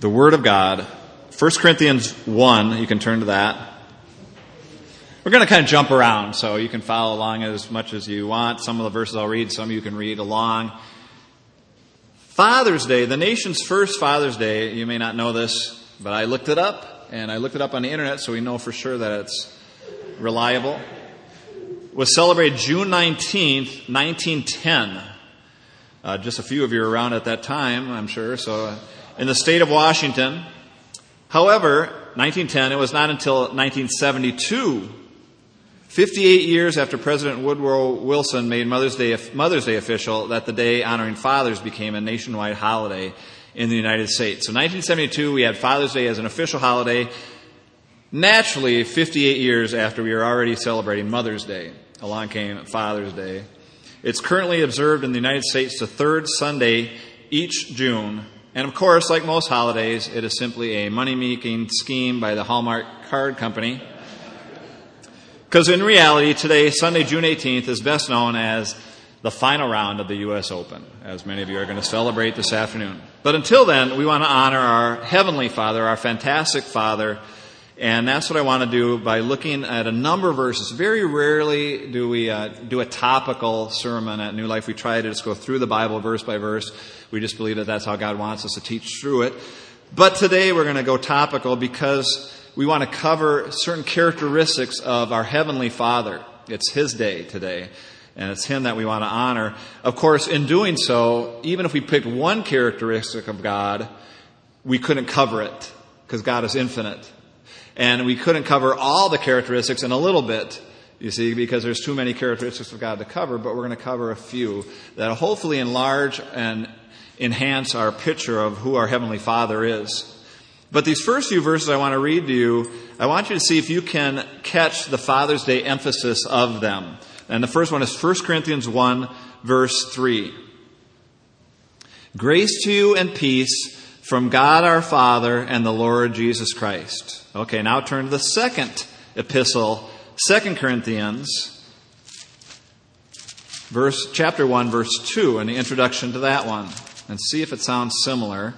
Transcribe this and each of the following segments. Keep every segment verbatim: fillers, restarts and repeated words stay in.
the Word of God. First Corinthians one, you can turn to that. We're going to kind of jump around, so you can follow along as much as you want. Some of the verses I'll read, some you can read along. Father's Day, the nation's first Father's Day, you may not know this, but I looked it up, and I looked it up on the internet so we know for sure that it's reliable, was celebrated June nineteenth, nineteen ten. Uh, just a few of you were around at that time, I'm sure, so uh, in the state of Washington. However, nineteen ten, it was not until nineteen seventy-two, fifty-eight years after President Woodrow Wilson made Mother's Day, Mother's Day official, that the day honoring fathers became a nationwide holiday in the United States. So nineteen seventy-two, we had Father's Day as an official holiday. Naturally, fifty-eight years after we were already celebrating Mother's Day, along came Father's Day. It's currently observed in the United States the third Sunday each June. And of course, like most holidays, it is simply a money-making scheme by the Hallmark Card Company. Because in reality, today, Sunday, June eighteenth, is best known as the final round of the U S Open, as many of you are going to celebrate this afternoon. But until then, we want to honor our Heavenly Father, our fantastic Father. And that's what I want to do by looking at a number of verses. Very rarely do we uh, do a topical sermon at New Life. We try to just go through the Bible verse by verse. We just believe that that's how God wants us to teach through it. But today we're going to go topical because we want to cover certain characteristics of our Heavenly Father. It's His day today, and it's Him that we want to honor. Of course, in doing so, even if we picked one characteristic of God, we couldn't cover it because God is infinite. And we couldn't cover all the characteristics in a little bit, you see, because there's too many characteristics of God to cover, but we're going to cover a few that will hopefully enlarge and enhance our picture of who our Heavenly Father is. But these first few verses I want to read to you, I want you to see if you can catch the Father's Day emphasis of them. And the first one is First Corinthians one, verse three. Grace to you and peace from God our Father and the Lord Jesus Christ. Okay, now turn to the second epistle, Second Corinthians, verse chapter one, verse two, and the introduction to that one, and see if it sounds similar.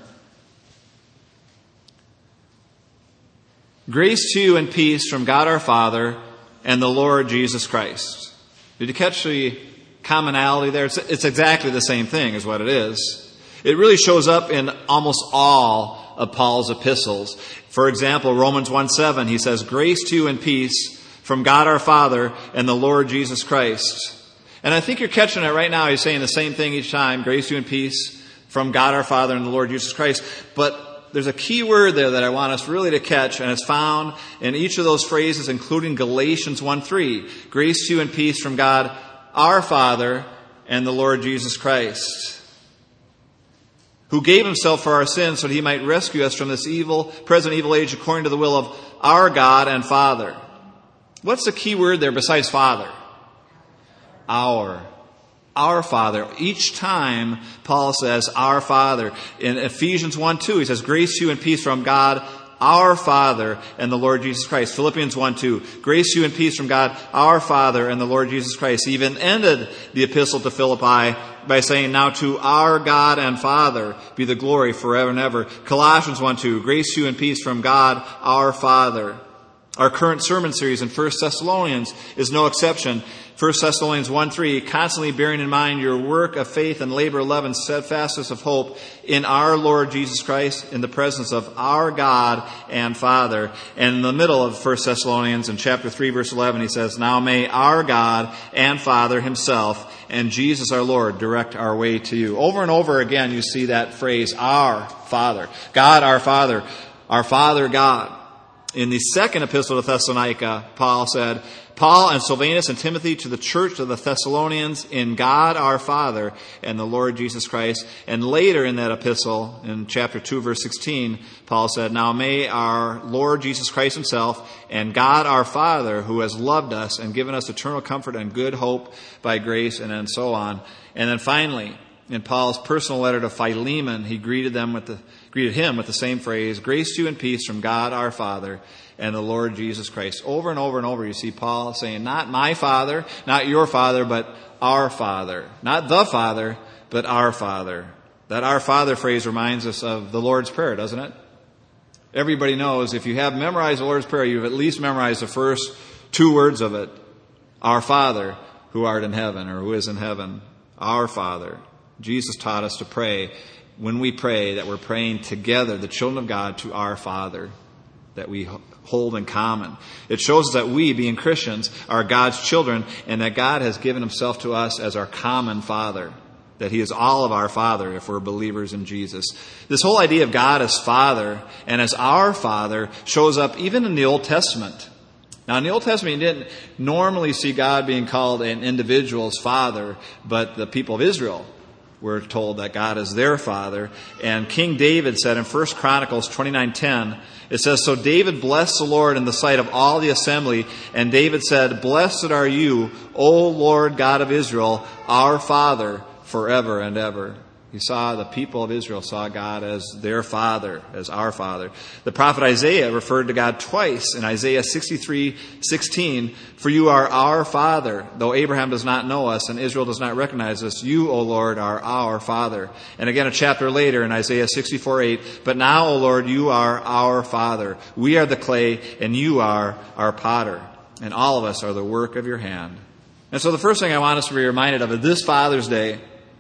Grace to you and peace from God our Father and the Lord Jesus Christ. Did you catch the commonality there? It's, it's exactly the same thing is what it is. It really shows up in almost all of Paul's epistles. For example, Romans one seven, he says, grace to you and peace from God our Father and the Lord Jesus Christ. And I think you're catching it right now. He's saying the same thing each time, grace to you and peace from God our Father and the Lord Jesus Christ. But there's a key word there that I want us really to catch, and it's found in each of those phrases, including Galatians one three. Grace to you and peace from God our Father and the Lord Jesus Christ, who gave Himself for our sins so that He might rescue us from this evil, present evil age according to the will of our God and Father. What's the key word there besides Father? Our. Our Father. Each time Paul says our Father. In Ephesians one two, he says, grace to you and peace from God our Father and the Lord Jesus Christ. Philippians one two, grace to you and peace from God our Father and the Lord Jesus Christ. He even ended the epistle to Philippi by saying, now to our God and Father be the glory forever and ever. Colossians one two, grace to you and peace from God our Father. Our current sermon series in First Thessalonians is no exception. First Thessalonians one three, constantly bearing in mind your work of faith and labor of love and steadfastness of hope in our Lord Jesus Christ in the presence of our God and Father. And in the middle of First Thessalonians in chapter three, verse eleven, he says, now may our God and Father Himself and Jesus our Lord direct our way to you. Over and over again you see that phrase, our Father. God our Father. Our Father God. In the second epistle to Thessalonica, Paul said, Paul and Silvanus and Timothy to the church of the Thessalonians in God our Father and the Lord Jesus Christ. And later in that epistle, in chapter two, verse sixteen, Paul said, now may our Lord Jesus Christ Himself and God our Father, who has loved us and given us eternal comfort and good hope by grace, and then so on. And then finally, in Paul's personal letter to Philemon, he greeted them with the greeted him with the same phrase, grace to you and peace from God our Father and the Lord Jesus Christ. Over and over and over you see Paul saying, not my Father, not your Father, but our Father. Not the Father, but our Father. That our Father phrase reminds us of the Lord's Prayer, doesn't it? Everybody knows if you have memorized the Lord's Prayer, you've at least memorized the first two words of it. Our Father, who art in heaven, or who is in heaven. Our Father. Jesus taught us to pray, when we pray, that we're praying together, the children of God, to our Father, that we hold in common. It shows us that we, being Christians, are God's children, and that God has given himself to us as our common Father. That he is all of our Father if we're believers in Jesus. This whole idea of God as Father and as our Father shows up even in the Old Testament. Now, in the Old Testament, you didn't normally see God being called an individual's Father, but the people of Israel were told that God is their Father. And King David said in First Chronicles twenty-nine ten, it says, "So David blessed the Lord in the sight of all the assembly, and David said, 'Blessed are you, O Lord God of Israel, our Father, forever and ever.'" He saw, the people of Israel saw God as their Father, as our Father. The prophet Isaiah referred to God twice in Isaiah sixty-three sixteen, "For you are our Father, though Abraham does not know us and Israel does not recognize us. You, O Lord, are our Father." And again a chapter later in Isaiah sixty-four eight, "But now, O Lord, you are our Father. We are the clay and you are our potter. And all of us are the work of your hand." And so the first thing I want us to be reminded of this Father's Day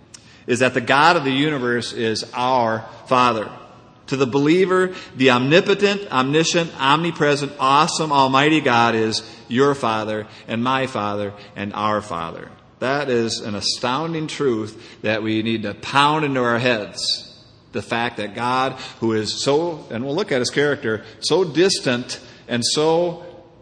is that the God of the universe is our Father. To the believer, the omnipotent, omniscient, omnipresent, awesome, almighty God is your Father and my Father and our Father. That is an astounding truth that we need to pound into our heads. The fact that God, who is so, and we'll look at his character, so distant and so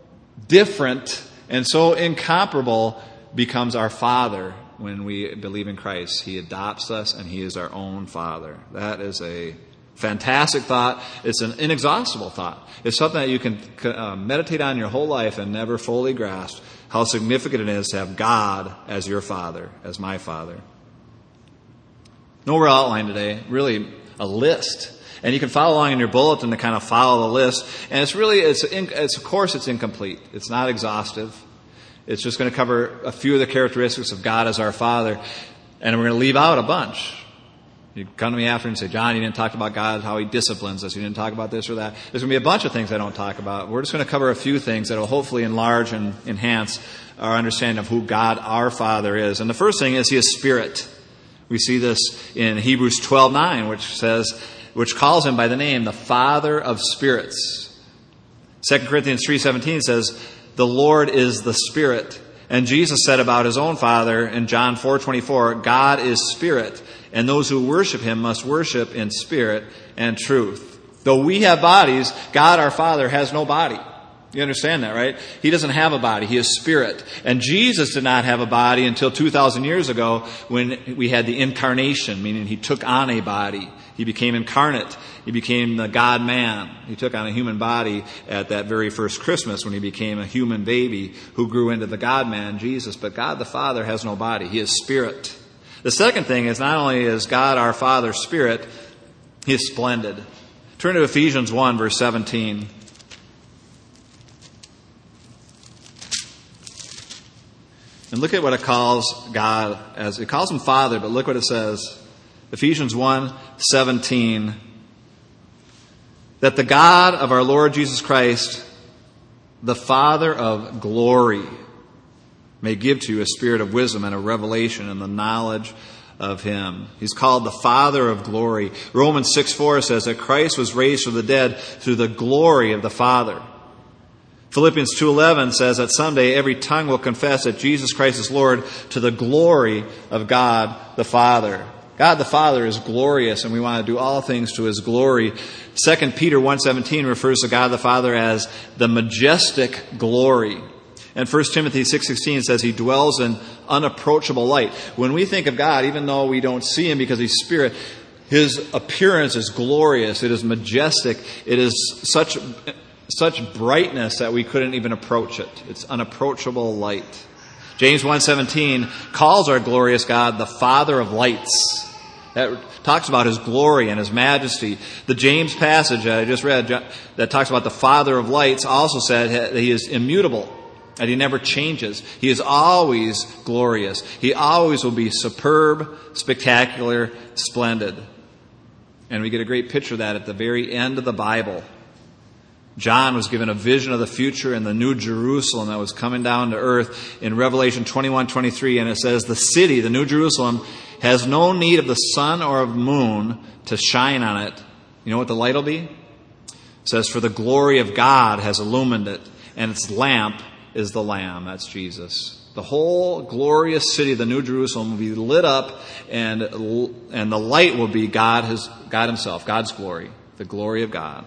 different and so incomparable, becomes our Father. When we believe in Christ, he adopts us and he is our own Father. That is a fantastic thought. It's an inexhaustible thought. It's something that you can uh, meditate on your whole life and never fully grasp how significant it is to have God as your Father, as my Father. No real outline today, really a list. And you can follow along in your bulletin to kind of follow the list. And it's really, it's, it's of course it's incomplete. It's not exhaustive. It's just going to cover a few of the characteristics of God as our Father. And we're going to leave out a bunch. You come to me after and say, "John, you didn't talk about God, how he disciplines us. You didn't talk about this or that." There's going to be a bunch of things I don't talk about. We're just going to cover a few things that will hopefully enlarge and enhance our understanding of who God, our Father, is. And the first thing is he is Spirit. We see this in Hebrews twelve nine, which says, which calls him by the name, the Father of Spirits. Second Corinthians three seventeen says, "The Lord is the Spirit." And Jesus said about his own Father in John four twenty-four, "God is Spirit, and those who worship him must worship in spirit and truth." Though we have bodies, God our Father has no body. You understand that, right? He doesn't have a body. He is Spirit. And Jesus did not have a body until two thousand years ago when we had the incarnation, meaning he took on a body. He became incarnate. He became the God-man. He took on a human body at that very first Christmas when he became a human baby who grew into the God-man, Jesus. But God the Father has no body. He is Spirit. The second thing is not only is God our Father Spirit, he is splendid. Turn to Ephesians one, verse seventeen. And look at what it calls God as. It calls him Father, but look what it says. Ephesians one seventeen. That the God of our Lord Jesus Christ, the Father of glory, may give to you a spirit of wisdom and a revelation and the knowledge of him. He's called the Father of glory. Romans six four says that Christ was raised from the dead through the glory of the Father. Philippians two eleven says that someday every tongue will confess that Jesus Christ is Lord to the glory of God the Father. God the Father is glorious, and we want to do all things to his glory. Second Peter one seventeen refers to God the Father as the majestic glory. And First Timothy six sixteen says he dwells in unapproachable light. When we think of God, even though we don't see him because he's Spirit, his appearance is glorious. It is majestic. It is such, such brightness that we couldn't even approach it. It's unapproachable light. James one seventeen calls our glorious God the Father of lights. That talks about his glory and his majesty. The James passage that I just read that talks about the Father of lights also said that he is immutable, that he never changes. He is always glorious. He always will be superb, spectacular, splendid. And we get a great picture of that at the very end of the Bible. John was given a vision of the future and the new Jerusalem that was coming down to earth in Revelation twenty-one twenty-three, and it says, the city, the new Jerusalem, has no need of the sun or of moon to shine on it. You know what the light will be? It says, for the glory of God has illumined it, and its lamp is the Lamb. That's Jesus. The whole glorious city, the new Jerusalem, will be lit up, and, and the light will be God, his, God himself, God's glory, the glory of God.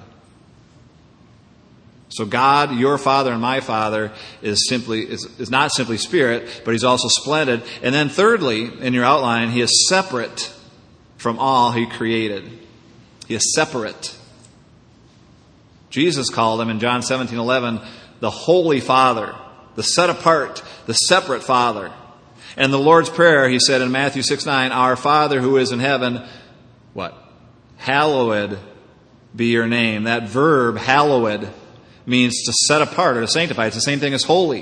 So God, your Father and my Father, is simply is, is not simply Spirit, but He's also splendid. And then thirdly, in your outline, He is separate from all He created. He is separate. Jesus called Him in John seventeen eleven the Holy Father, the set apart, the separate Father. And the Lord's Prayer, He said in Matthew six nine, Our Father who is in heaven, what? Hallowed be your name. That verb, hallowed, means to set apart or to sanctify. It's the same thing as holy.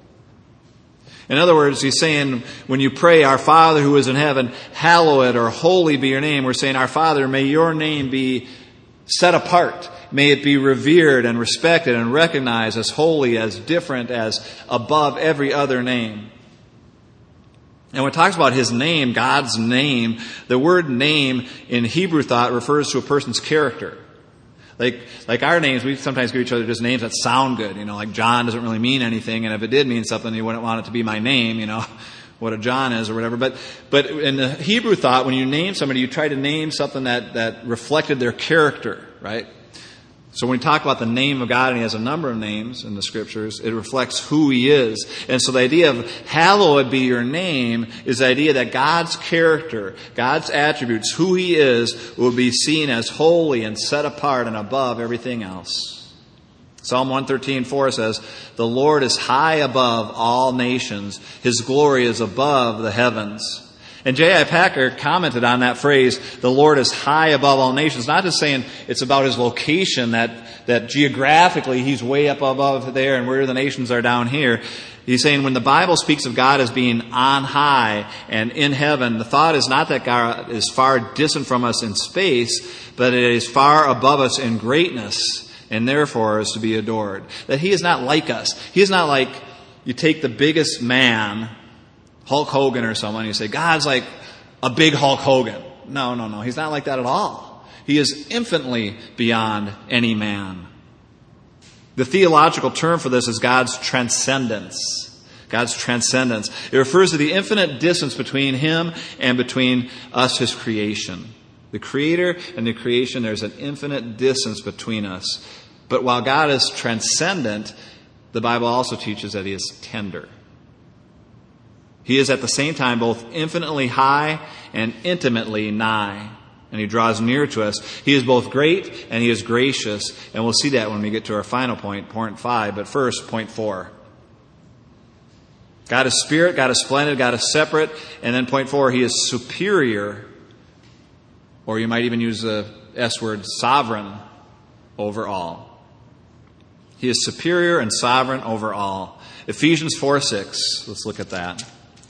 In other words, he's saying when you pray, Our Father who is in heaven, hallowed or holy be your name. We're saying, Our Father, may your name be set apart. May it be revered and respected and recognized as holy, as different, as above every other name. And when it talks about His name, God's name, the word name in Hebrew thought refers to a person's character. Like, like our names, we sometimes give each other just names that sound good. You know, like John doesn't really mean anything, and if it did mean something, you wouldn't want it to be my name, you know, what a John is or whatever. But, but in the Hebrew thought, when you name somebody, you try to name something that, that reflected their character, right? So when we talk about the name of God, and He has a number of names in the Scriptures, it reflects who He is. And so the idea of hallowed be your name is the idea that God's character, God's attributes, who He is, will be seen as holy and set apart and above everything else. Psalm one thirteen four says, The Lord is high above all nations. His glory is above the heavens. And J I Packer commented on that phrase, the Lord is high above all nations, not just saying it's about His location, that, that geographically He's way up above there and where the nations are down here. He's saying when the Bible speaks of God as being on high and in heaven, the thought is not that God is far distant from us in space, but it is far above us in greatness and therefore is to be adored. That He is not like us. He is not like you take the biggest man, Hulk Hogan or someone, you say, God's like a big Hulk Hogan. No, no, no. He's not like that at all. He is infinitely beyond any man. The theological term for this is God's transcendence. God's transcendence. It refers to the infinite distance between Him and between us, His creation. The Creator and the creation, there's an infinite distance between us. But while God is transcendent, the Bible also teaches that He is tender. He is at the same time both infinitely high and intimately nigh. And He draws near to us. He is both great and He is gracious. And we'll see that when we get to our final point, point five. But first, point four. God is spirit, God is splendid, God is separate. And then point four, He is superior. Or you might even use the S word, sovereign over all. He is superior and sovereign over all. Ephesians four six. Let's look at that.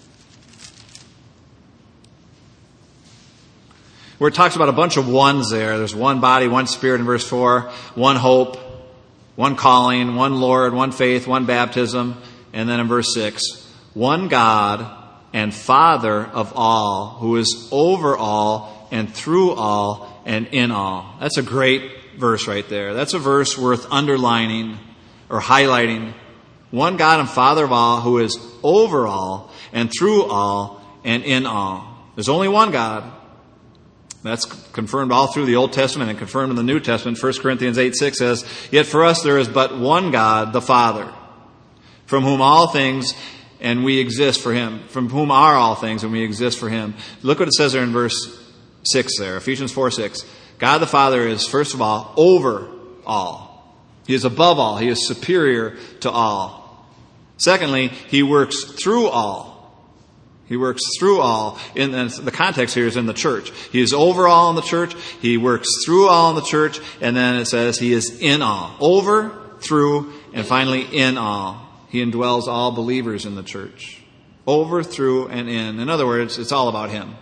Where it talks about a bunch of ones there. There's one body, one spirit in verse four, one hope, one calling, one Lord, one faith, one baptism. And then in verse six, one God and Father of all, who is over all and through all and in all. That's a great verse right there. That's a verse worth underlining or highlighting. One God and Father of all, who is over all and through all and in all. There's only one God. That's confirmed all through the Old Testament and confirmed in the New Testament. First Corinthians eight six says, Yet for us there is but one God, the Father, from whom all things and we exist for Him. From whom are all things and we exist for Him. Look what it says there in verse six there, Ephesians four six. God the Father is, first of all, over all. He is above all. He is superior to all. Secondly, He works through all. He works through all. In the context here is in the church. He is over all in the church. He works through all in the church. And then it says He is in all. Over, through, and finally in all. He indwells all believers in the church. Over, through, and in. In other words, it's all about Him.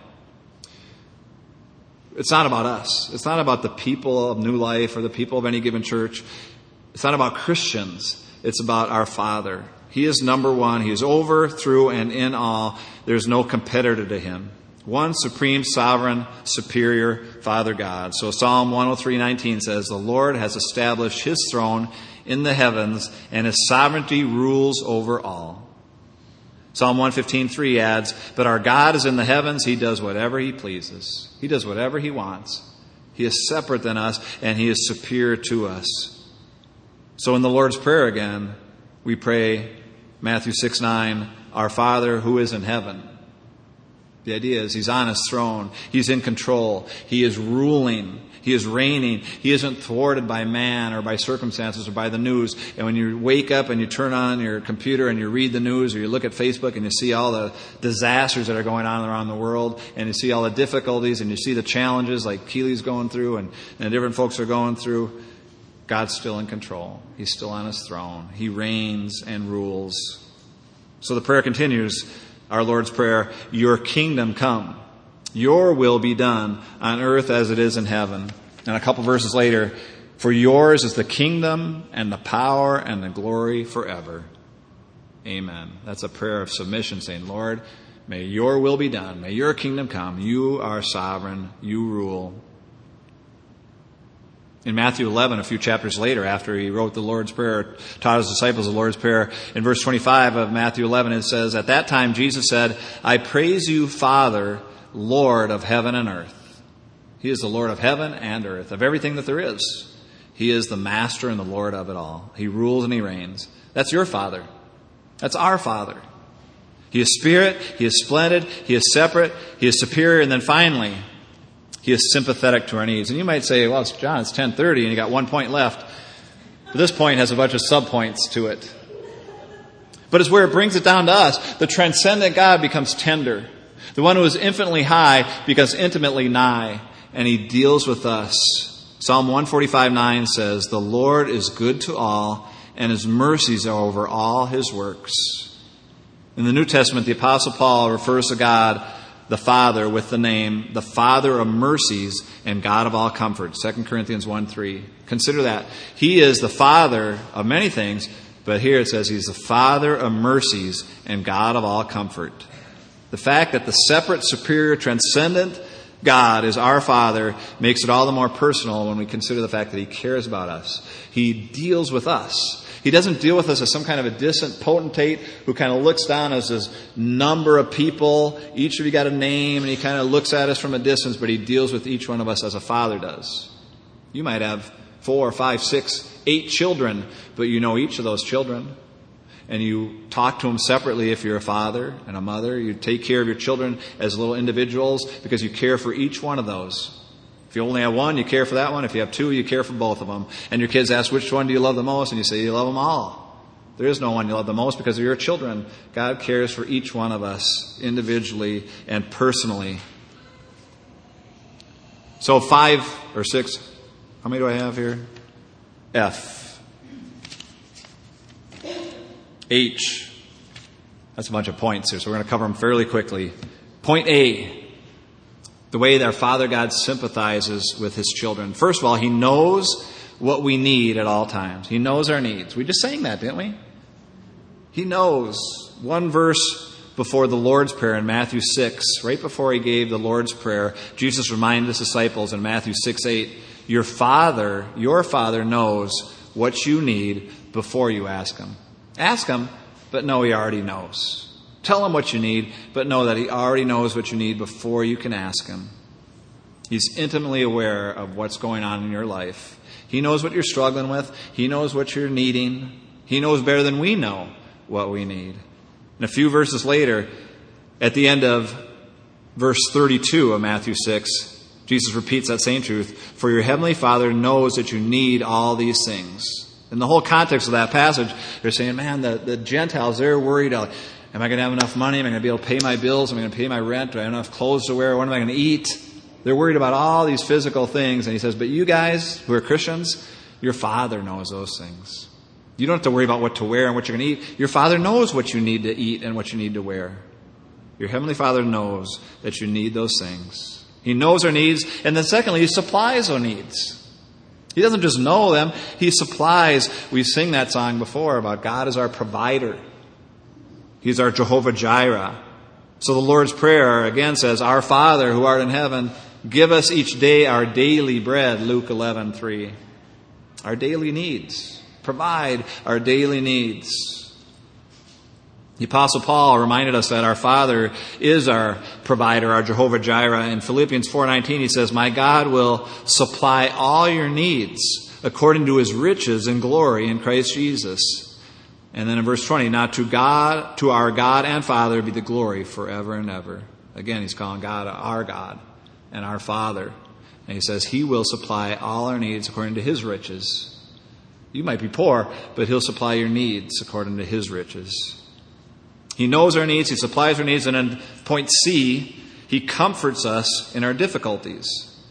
It's not about us. It's not about the people of New Life or the people of any given church. It's not about Christians. It's about our Father. He is number one. He is over, through, and in all. There's no competitor to him. One supreme, sovereign, superior Father God. So Psalm one oh three nineteen says, the Lord has established his throne in the heavens, and his sovereignty rules over all. Psalm one fifteen three adds, but our God is in the heavens. He does whatever he pleases. He does whatever he wants. He is separate than us, and he is superior to us. So in the Lord's Prayer again, we pray Matthew six nine, our Father who is in heaven. The idea is he's on his throne. He's in control. He is ruling. He is reigning. He isn't thwarted by man or by circumstances or by the news. And when you wake up and you turn on your computer and you read the news or you look at Facebook and you see all the disasters that are going on around the world and you see all the difficulties and you see the challenges like Keely's going through and, and different folks are going through, God's still in control. He's still on his throne. He reigns and rules. So the prayer continues, our Lord's Prayer, your kingdom come. Your will be done on earth as it is in heaven. And a couple verses later, for yours is the kingdom and the power and the glory forever. Amen. That's a prayer of submission saying, Lord, may your will be done. May your kingdom come. You are sovereign. You rule. In Matthew eleven, a few chapters later, after he wrote the Lord's Prayer, taught his disciples the Lord's Prayer, in verse twenty-five of Matthew eleven, it says, at that time Jesus said, I praise you, Father, Lord of heaven and earth. He is the Lord of heaven and earth, of everything that there is. He is the master and the Lord of it all. He rules and he reigns. That's your Father. That's our Father. He is spirit. He is splendid. He is separate. He is superior. And then finally, he is sympathetic to our needs. And you might say, well, it's John, it's ten thirty and you got one point left. But this point has a bunch of subpoints to it. But it's where it brings it down to us. The transcendent God becomes tender. The one who is infinitely high becomes intimately nigh. And he deals with us. Psalm one forty-five nine says, the Lord is good to all, and his mercies are over all his works. In the New Testament, the Apostle Paul refers to God the Father with the name, the Father of mercies and God of all comfort. Second Corinthians one three. Consider that. He is the Father of many things, but here it says he's the Father of mercies and God of all comfort. The fact that the separate, superior, transcendent God is our Father makes it all the more personal when we consider the fact that he cares about us. He deals with us. He doesn't deal with us as some kind of a distant potentate who kind of looks down as this number of people. Each of you got a name, and he kind of looks at us from a distance, but he deals with each one of us as a father does. You might have four, five, six, eight children, but you know each of those children. And you talk to them separately if you're a father and a mother. You take care of your children as little individuals because you care for each one of those. If you only have one, you care for that one. If you have two, you care for both of them. And your kids ask, which one do you love the most? And you say, you love them all. There is no one you love the most because they're your children. God cares for each one of us individually and personally. So five or six, how many do I have here? F. H. That's a bunch of points here, so we're going to cover them fairly quickly. Point A. The way that our Father God sympathizes with his children. First of all, he knows what we need at all times. He knows our needs. We just sang that, didn't we? He knows. One verse before the Lord's Prayer in Matthew six, right before he gave the Lord's Prayer, Jesus reminded his disciples in Matthew six eight, your Father, your Father knows what you need before you ask him. Ask him, but know he already knows. Tell him what you need, but know that he already knows what you need before you can ask him. He's intimately aware of what's going on in your life. He knows what you're struggling with. He knows what you're needing. He knows better than we know what we need. And a few verses later, at the end of verse thirty-two of Matthew six, Jesus repeats that same truth. For your heavenly Father knows that you need all these things. In the whole context of that passage, they're saying, man, the, the Gentiles, they're worried. Am I going to have enough money? Am I going to be able to pay my bills? Am I going to pay my rent? Do I have enough clothes to wear? What am I going to eat? They're worried about all these physical things. And he says, but you guys who are Christians, your Father knows those things. You don't have to worry about what to wear and what you're going to eat. Your Father knows what you need to eat and what you need to wear. Your Heavenly Father knows that you need those things. He knows our needs. And then secondly, he supplies our needs. He doesn't just know them, He supplies. We sing that song before about God as our provider. He's our Jehovah Jireh. So the Lord's Prayer again says, Our Father who art in heaven, give us each day our daily bread, Luke eleven three. Our daily needs. Provide our daily needs. The Apostle Paul reminded us that our Father is our provider, our Jehovah Jireh. In Philippians four nineteen, he says, My God will supply all your needs according to His riches and glory in Christ Jesus. And then in verse twenty, Now to God, to our God and Father be the glory forever and ever. Again, he's calling God our God and our Father. And he says He will supply all our needs according to His riches. You might be poor, but He'll supply your needs according to His riches. He knows our needs, He supplies our needs, and in point C, He comforts us in our difficulties.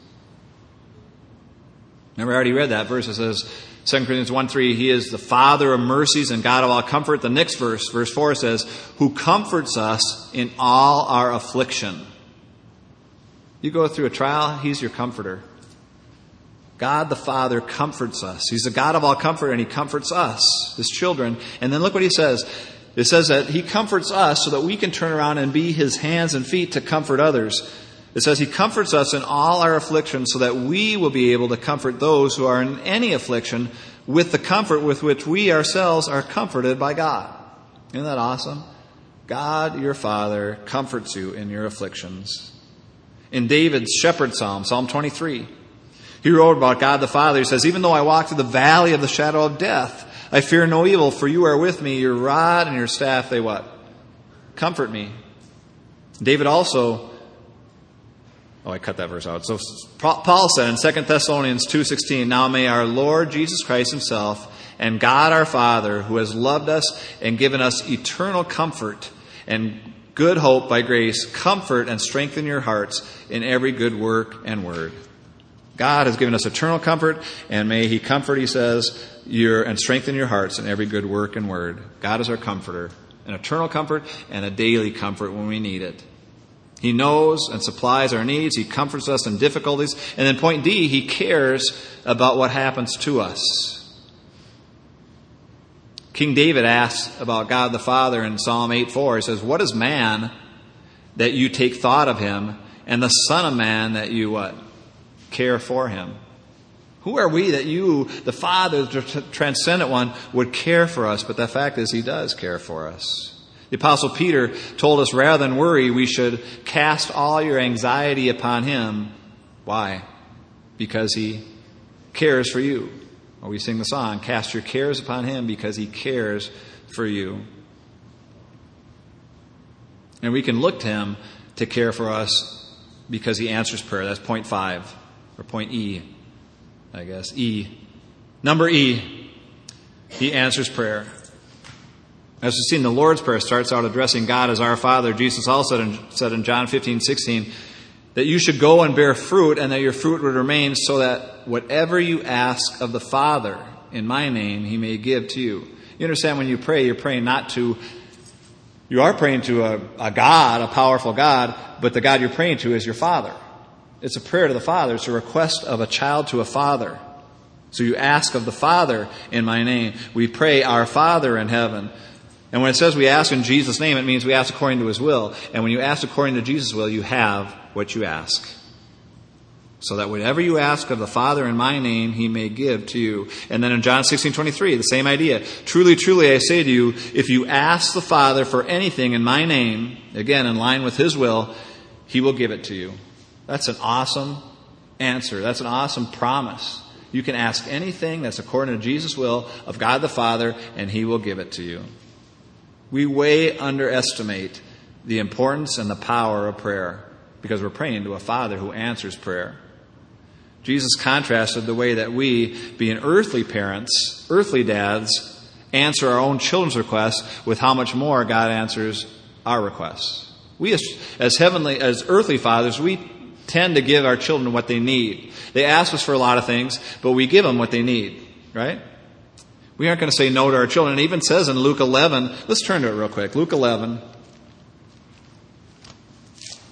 Remember, I already read that verse. It says, Second Corinthians one three, He is the Father of mercies and God of all comfort. The next verse, verse four says, Who comforts us in all our affliction. You go through a trial, He's your comforter. God the Father comforts us. He's the God of all comfort, and He comforts us, His children. And then look what He says. It says that He comforts us so that we can turn around and be His hands and feet to comfort others. It says He comforts us in all our affliction so that we will be able to comfort those who are in any affliction with the comfort with which we ourselves are comforted by God. Isn't that awesome? God, your Father, comforts you in your afflictions. In David's shepherd psalm, Psalm twenty-three, he wrote about God the Father. He says, Even though I walk through the valley of the shadow of death, I fear no evil, for you are with me. Your rod and your staff, they what? Comfort me. David also, oh, I cut that verse out. So Paul said in Second Thessalonians two sixteen, Now may our Lord Jesus Christ Himself and God our Father, who has loved us and given us eternal comfort and good hope by grace, comfort and strengthen your hearts in every good work and word. God has given us eternal comfort, and may He comfort, he says, your and strengthen your hearts in every good work and word. God is our comforter, an eternal comfort and a daily comfort when we need it. He knows and supplies our needs. He comforts us in difficulties. And then point D, He cares about what happens to us. King David asks about God the Father in Psalm eight four. He says, What is man that you take thought of him, and the Son of Man that you what? Care for him? Who are we that you, the Father, the transcendent one, would care for us? But the fact is, He does care for us. The Apostle Peter told us rather than worry, we should cast all your anxiety upon Him. Why? Because He cares for you. Or we sing the song, Cast your cares upon Him because He cares for you. And we can look to Him to care for us because He answers prayer. That's point five, or point E, I guess. E. Number E, He answers prayer. As we've seen, the Lord's Prayer starts out addressing God as our Father. Jesus also said in John fifteen sixteen that you should go and bear fruit, and that your fruit would remain, so that whatever you ask of the Father in my name, He may give to you. You understand, when you pray, you're praying not to, you are praying to a, a God, a powerful God, but the God you're praying to is your Father. It's a prayer to the Father. It's a request of a child to a father. So you ask of the Father in my name. We pray, Our Father in heaven. And when it says we ask in Jesus' name, it means we ask according to His will. And when you ask according to Jesus' will, you have what you ask. So that whatever you ask of the Father in my name, He may give to you. And then in John sixteen twenty-three, the same idea. Truly, truly, I say to you, if you ask the Father for anything in my name, again, in line with His will, He will give it to you. That's an awesome answer. That's an awesome promise. You can ask anything that's according to Jesus' will of God the Father, and He will give it to you. We way underestimate the importance and the power of prayer because we're praying to a Father who answers prayer. Jesus contrasted the way that we, being earthly parents, earthly dads, answer our own children's requests with how much more God answers our requests. We as, as heavenly, as earthly fathers, we tend to give our children what they need. They ask us for a lot of things, but we give them what they need, right? We aren't going to say no to our children. It even says in Luke eleven, let's turn to it real quick. Luke eleven.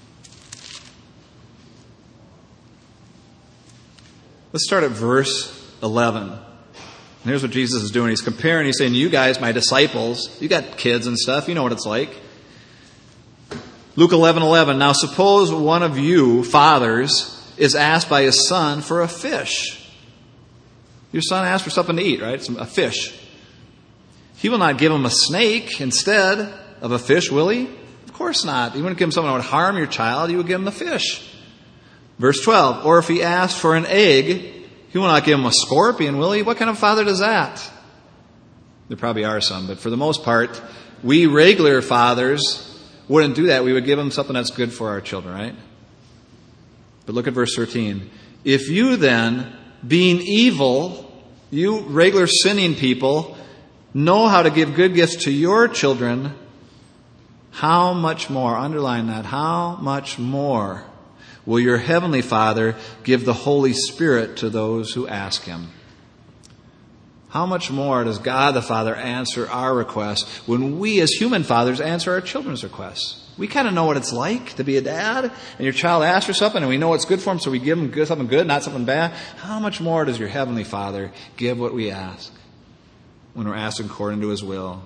Let's start at verse eleven. And here's what Jesus is doing. He's comparing, he's saying, you guys, my disciples, you got kids and stuff, you know what it's like. Luke eleven eleven. Now suppose one of you, fathers, is asked by his son for a fish. Your son asked for something to eat, right? Some, a fish. He will not give him a snake instead of a fish, will he? Of course not. You wouldn't give him something that would harm your child. You would give him the fish. Verse twelve. Or if he asked for an egg, he will not give him a scorpion, will he? What kind of father does that? There probably are some, but for the most part, we regular fathers wouldn't do that. We would give them something that's good for our children, right? But look at verse thirteen. If you then, being evil, you regular sinning people, know how to give good gifts to your children, how much more, underline that, how much more will your heavenly Father give the Holy Spirit to those who ask Him? How much more does God the Father answer our requests when we as human fathers answer our children's requests? We kind of know what it's like to be a dad, and your child asks for something, and we know what's good for him, so we give him good, something good, not something bad. How much more does your heavenly Father give what we ask when we're asked according to His will?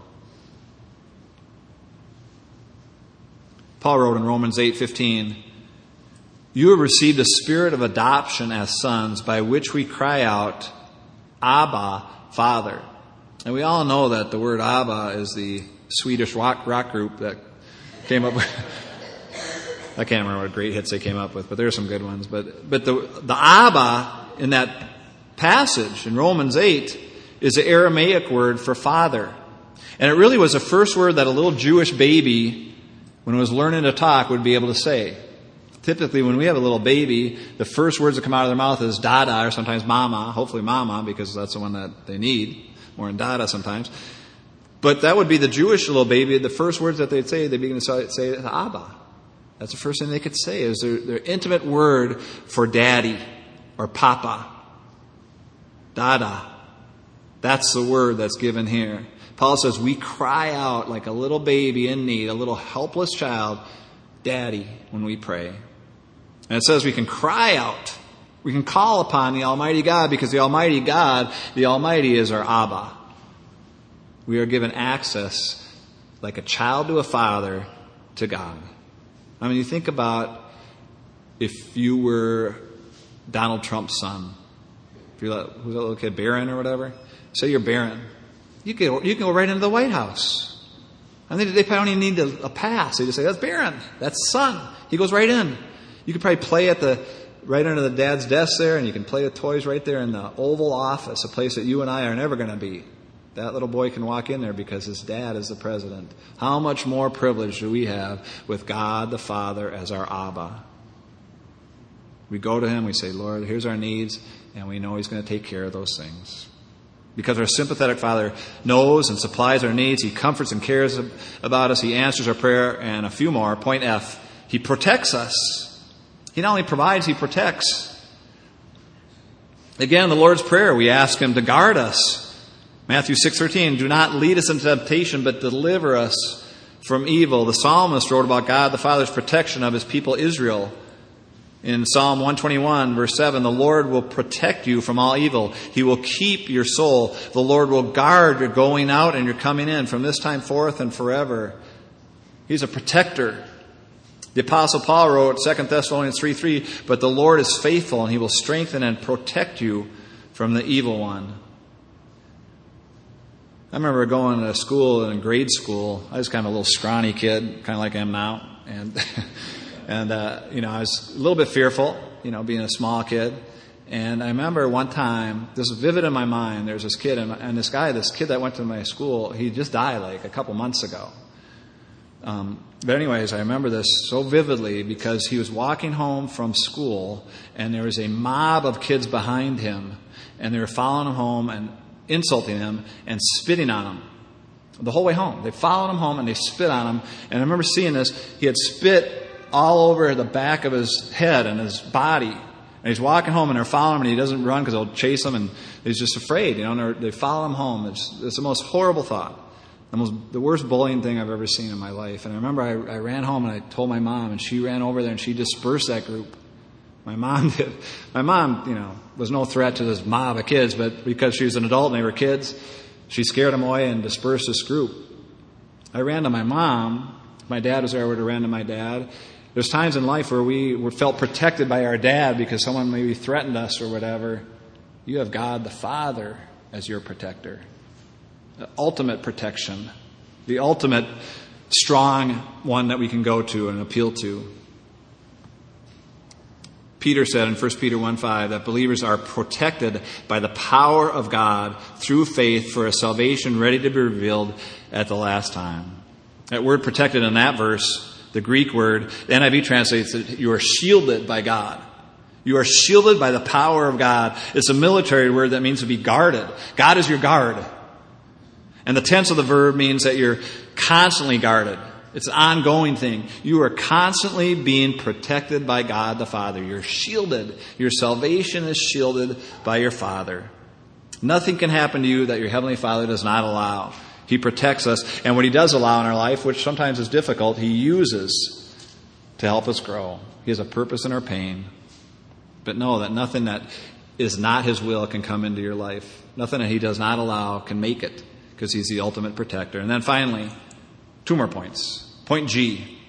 Paul wrote in Romans eight fifteen, you have received a spirit of adoption as sons, by which we cry out, Abba, Father. And we all know that the word Abba is the Swedish rock, rock group that came up with, I can't remember what great hits they came up with, but there are some good ones. But but the the Abba in that passage in Romans eight is the Aramaic word for father. And it really was the first word that a little Jewish baby, when it was learning to talk, would be able to say. Typically, when we have a little baby, the first words that come out of their mouth is dada, or sometimes mama, hopefully mama, because that's the one that they need, more than dada sometimes. But that would be the Jewish little baby. The first words that they'd say, they'd begin to say Abba. That's the first thing they could say, is their, their intimate word for daddy or papa. Dada. That's the word that's given here. Paul says we cry out like a little baby in need, a little helpless child, daddy, when we pray. And it says we can cry out. We can call upon the Almighty God, because the Almighty God, the Almighty, is our Abba. We are given access, like a child to a father, to God. I mean, you think about if you were Donald Trump's son. If you're like, who's that little kid, Barron or whatever? Say you're Barron. You can, you can go right into the White House. And they, they probably don't even need a, a pass. They just say, that's Barron. That's son. He goes right in. You could probably play at the right under the dad's desk there, and you can play with toys right there in the Oval Office, a place that you and I are never going to be. That little boy can walk in there because his dad is the president. How much more privilege do we have with God the Father as our Abba? We go to Him, we say, Lord, here's our needs, and we know He's going to take care of those things. Because our sympathetic Father knows and supplies our needs, He comforts and cares about us, He answers our prayer, and a few more. Point F, He protects us. He not only provides, He protects. Again, the Lord's Prayer, we ask Him to guard us. Matthew six thirteen, do not lead us into temptation, but deliver us from evil. The psalmist wrote about God the Father's protection of His people Israel. In Psalm one twenty-one, verse seven, the Lord will protect you from all evil. He will keep your soul. The Lord will guard your going out and your coming in from this time forth and forever. He's a protector. The Apostle Paul wrote, Second Thessalonians three three, but the Lord is faithful, and He will strengthen and protect you from the evil one. I remember going to school, in grade school. I was kind of a little scrawny kid, kind of like I am now. And, and uh, you know, I was a little bit fearful, you know, being a small kid. And I remember one time, this is vivid in my mind, there's this kid, and, and this guy, this kid that went to my school, he just died like a couple months ago. Um, but anyways, I remember this so vividly because he was walking home from school, and there was a mob of kids behind him, and they were following him home and insulting him and spitting on him the whole way home. They followed him home and they spit on him. And I remember seeing this. He had spit all over the back of his head and his body. And he's walking home, and they're following him, and he doesn't run because they'll chase him, and he's just afraid. You know, and they follow him home. It's, it's the most horrible thought. The most, the worst bullying thing I've ever seen in my life. And I remember I, I ran home and I told my mom, and she ran over there and she dispersed that group. My mom did. My mom, you know, was no threat to this mob of kids, but because she was an adult and they were kids, she scared them away and dispersed this group. I ran to my mom. My dad was there. I would have ran to my dad. There's times in life where we were felt protected by our dad because someone maybe threatened us or whatever. You have God the Father as your protector. The ultimate protection. The ultimate strong one that we can go to and appeal to. Peter said in First Peter one five that believers are protected by the power of God through faith for a salvation ready to be revealed at the last time. That word protected in that verse, the Greek word, the N I V translates that you are shielded by God. You are shielded by the power of God. It's a military word that means to be guarded. God is your guard. And the tense of the verb means that you're constantly guarded. It's an ongoing thing. You are constantly being protected by God the Father. You're shielded. Your salvation is shielded by your Father. Nothing can happen to you that your Heavenly Father does not allow. He protects us. And what He does allow in our life, which sometimes is difficult, He uses to help us grow. He has a purpose in our pain. But know that nothing that is not His will can come into your life. Nothing that He does not allow can make it, because He's the ultimate protector. And then finally, two more points. Point G.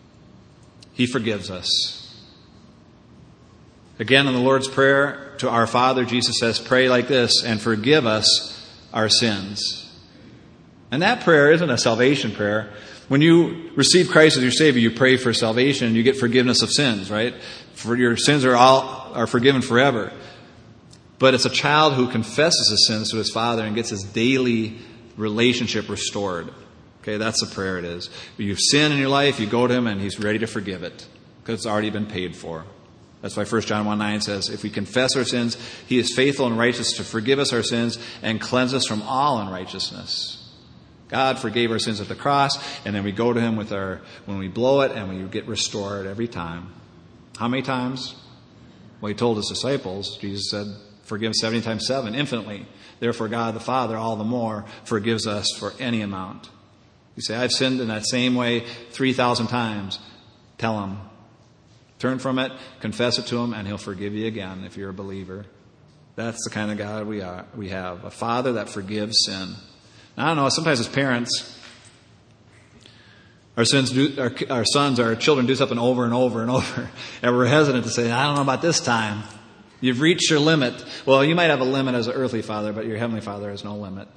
He forgives us. Again, in the Lord's Prayer to our Father, Jesus says, pray like this, and forgive us our sins. And that prayer isn't a salvation prayer. When you receive Christ as your Savior, you pray for salvation, you get forgiveness of sins, right? For your sins are all are forgiven forever. But it's a child who confesses his sins to his Father and gets his daily relationship restored. Okay, that's the prayer it is. You've sinned in your life, you go to Him, and He's ready to forgive it, because it's already been paid for. That's why First John one nine says, if we confess our sins, He is faithful and righteous to forgive us our sins and cleanse us from all unrighteousness. God forgave our sins at the cross, and then we go to Him with our when we blow it, and we get restored every time. How many times? Well, He told His disciples, Jesus said, forgive seventy times seven, infinitely. Therefore, God the Father, all the more, forgives us for any amount. You say, I've sinned in that same way three thousand times. Tell Him. Turn from it, confess it to Him, and He'll forgive you again if you're a believer. That's the kind of God we are. We have. A Father that forgives sin. Now, I don't know, sometimes as parents, our sins do, our, our sons, our children do something over and over and over. And we're hesitant to say, I don't know about this time. You've reached your limit. Well, you might have a limit as an earthly father, but your Heavenly Father has no limit.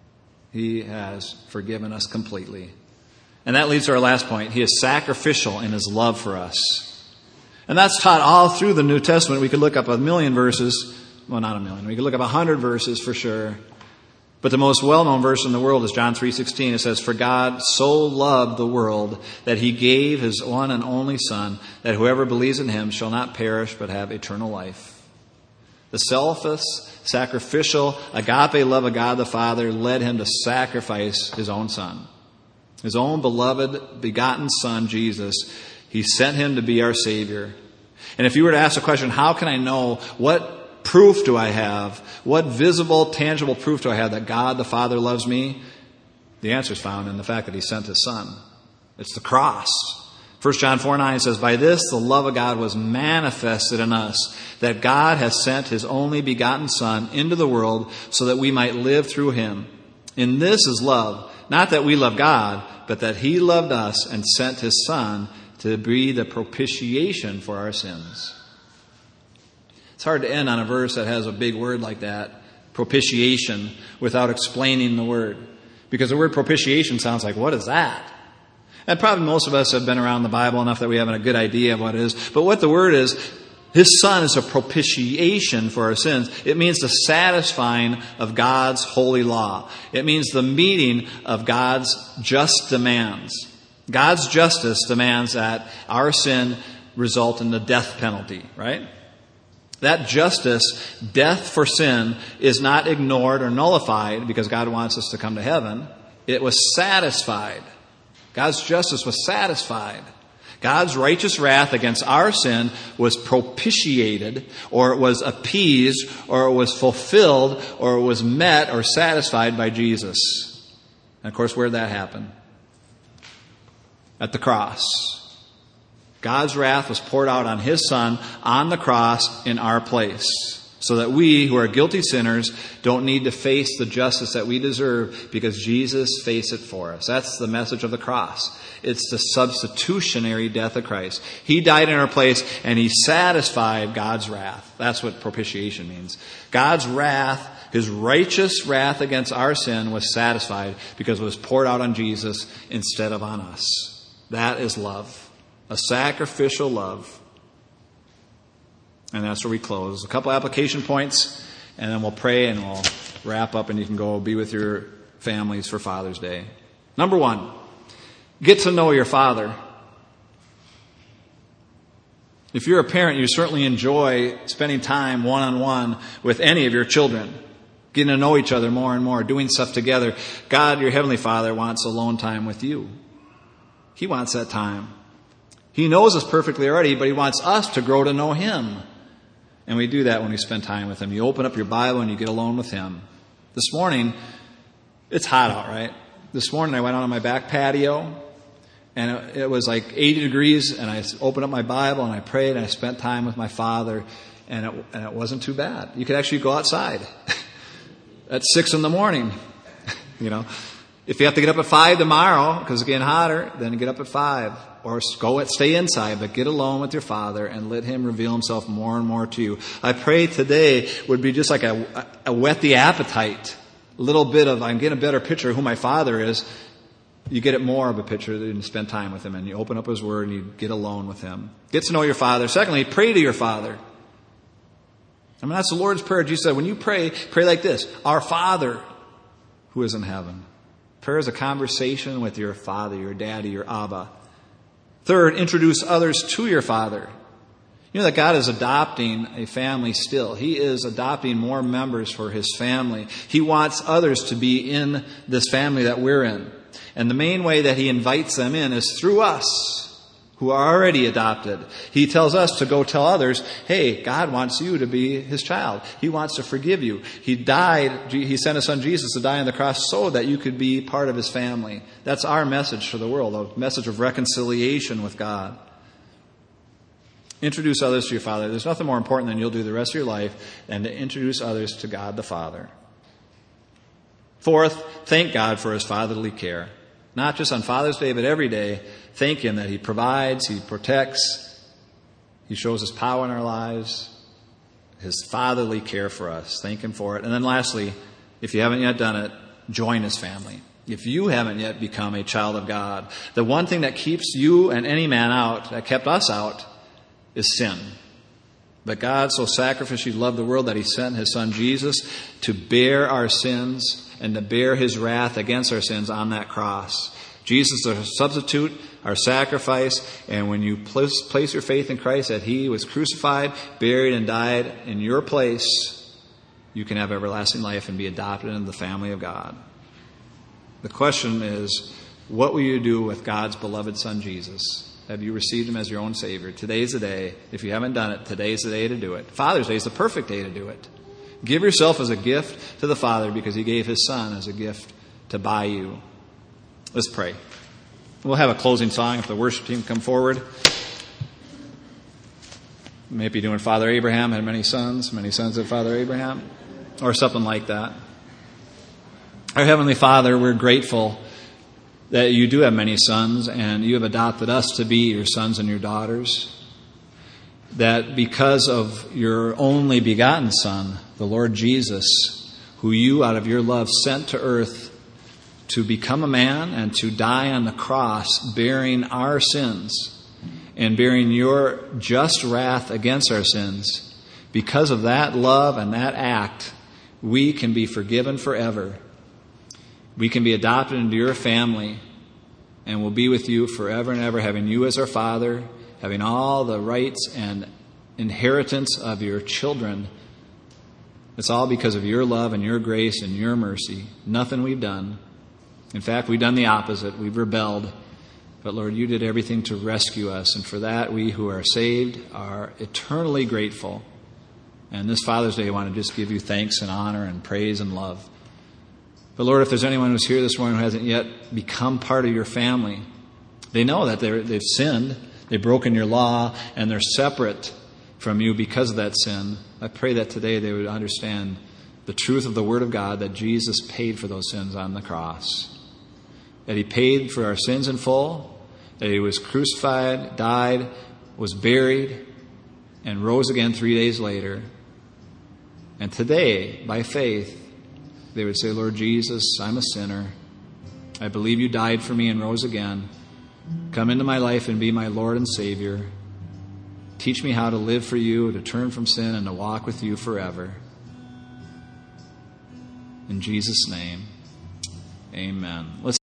He has forgiven us completely. And that leads to our last point. He is sacrificial in His love for us. And that's taught all through the New Testament. We could look up a million verses. Well, not a million. We could look up a hundred verses for sure. But the most well-known verse in the world is John three sixteen. It says, for God so loved the world that He gave His one and only Son, that whoever believes in Him shall not perish but have eternal life. The selfless, sacrificial, agape love of God the Father led Him to sacrifice His own Son. His own beloved, begotten Son, Jesus. He sent Him to be our Savior. And if you were to ask the question, how can I know, what proof do I have? What visible, tangible proof do I have that God the Father loves me? The answer is found in the fact that He sent His Son. It's the cross. First John four nine says, by this the love of God was manifested in us, that God has sent His only begotten Son into the world so that we might live through Him. In this is love, not that we love God, but that He loved us and sent His Son to be the propitiation for our sins. It's hard to end on a verse that has a big word like that, propitiation, without explaining the word. Because the word propitiation sounds like, what is that? And probably most of us have been around the Bible enough that we have a good idea of what it is. But what the word is, His Son is a propitiation for our sins. It means the satisfying of God's holy law. It means the meeting of God's just demands. God's justice demands that our sin result in the death penalty, right? That justice, death for sin, is not ignored or nullified because God wants us to come to heaven. It was satisfied. God's justice was satisfied. God's righteous wrath against our sin was propitiated, or it was appeased, or it was fulfilled, or it was met or satisfied by Jesus. And of course, where did that happen? At the cross. God's wrath was poured out on his Son on the cross in our place, so that we, who are guilty sinners, don't need to face the justice that we deserve because Jesus faced it for us. That's the message of the cross. It's the substitutionary death of Christ. He died in our place and he satisfied God's wrath. That's what propitiation means. God's wrath, his righteous wrath against our sin, was satisfied because it was poured out on Jesus instead of on us. That is love. A sacrificial love. And that's where we close. A couple application points, and then we'll pray and we'll wrap up and you can go be with your families for Father's Day. Number one, get to know your father. If you're a parent, you certainly enjoy spending time one-on-one with any of your children, getting to know each other more and more, doing stuff together. God, your Heavenly Father, wants alone time with you. He wants that time. He knows us perfectly already, but he wants us to grow to know him. And we do that when we spend time with him. You open up your Bible and you get alone with him. This morning, it's hot out, right? This morning I went out on my back patio, and it, it was like eighty degrees, and I opened up my Bible and I prayed and I spent time with my Father, and it, and it wasn't too bad. You could actually go outside at six in the morning. You know, if you have to get up at five tomorrow because it's getting hotter, then get up at five. Or go and stay inside, but get alone with your Father and let him reveal himself more and more to you. I pray today would be just like a, a whet the appetite. A little bit of, I'm getting a better picture of who my Father is. You get it more of a picture and spend time with him. And you open up his word and you get alone with him. Get to know your Father. Secondly, pray to your Father. I mean, that's the Lord's Prayer. Jesus said, when you pray, pray like this. Our Father who is in heaven. Prayer is a conversation with your Father, your Daddy, your Abba. Third, introduce others to your Father. You know that God is adopting a family still. He is adopting more members for his family. He wants others to be in this family that we're in. And the main way that he invites them in is through us, who are already adopted. He tells us to go tell others, hey, God wants you to be his child. He wants to forgive you. He died, he sent his son Jesus to die on the cross so that you could be part of his family. That's our message for the world, a message of reconciliation with God. Introduce others to your Father. There's nothing more important than you'll do the rest of your life than to introduce others to God the Father. Fourth, thank God for his fatherly care. Not just on Father's Day, but every day. Thank him that he provides, he protects, he shows his power in our lives, his fatherly care for us. Thank him for it. And then lastly, if you haven't yet done it, join his family. If you haven't yet become a child of God, the one thing that keeps you and any man out, that kept us out, is sin. But God so sacrificially loved the world that he sent his son Jesus to bear our sins and to bear his wrath against our sins on that cross. Jesus is our substitute, our sacrifice, and when you place, place your faith in Christ that he was crucified, buried, and died in your place, you can have everlasting life and be adopted into the family of God. The question is, what will you do with God's beloved Son Jesus? Have you received him as your own Savior? Today's the day. If you haven't done it, today's the day to do it. Father's Day is the perfect day to do it. Give yourself as a gift to the Father because he gave his Son as a gift to buy you. Let's pray. We'll have a closing song if the worship team come forward. You may be doing Father Abraham had many sons, many sons of Father Abraham, or something like that. Our Heavenly Father, we're grateful that you do have many sons and you have adopted us to be your sons and your daughters. That because of your only begotten Son, the Lord Jesus, who you out of your love sent to earth to become a man and to die on the cross, bearing our sins and bearing your just wrath against our sins. Because of that love and that act, we can be forgiven forever. We can be adopted into your family and will be with you forever and ever, having you as our Father, having all the rights and inheritance of your children. It's all because of your love and your grace and your mercy. Nothing we've done. In fact, we've done the opposite. We've rebelled. But Lord, you did everything to rescue us. And for that, we who are saved are eternally grateful. And this Father's Day, I want to just give you thanks and honor and praise and love. But Lord, if there's anyone who's here this morning who hasn't yet become part of your family, they know that they're, they've sinned. They've broken your law, and they're separate from you because of that sin. I pray that today they would understand the truth of the Word of God, that Jesus paid for those sins on the cross. That He paid for our sins in full, that He was crucified, died, was buried, and rose again three days later. And today, by faith, they would say, Lord Jesus, I'm a sinner. I believe You died for me and rose again. Come into my life and be my Lord and Savior. Teach me how to live for You, to turn from sin, and to walk with You forever. In Jesus' name, amen. Let's